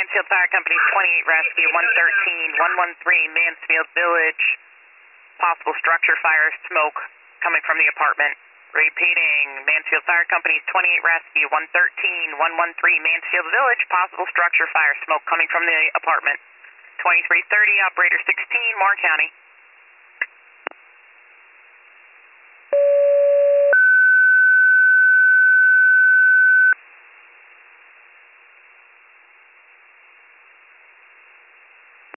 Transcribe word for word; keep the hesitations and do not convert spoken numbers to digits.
Mansfield Fire Company, twenty-eight Rescue, one thirteen, one one three Mansfield Village. Possible structure fire smoke coming from the apartment. Repeating, Mansfield Fire Company, twenty-eight Rescue, one thirteen, one one three Mansfield Village. Possible structure fire smoke coming from the apartment. twenty-three thirty, operator sixteen, Moore County.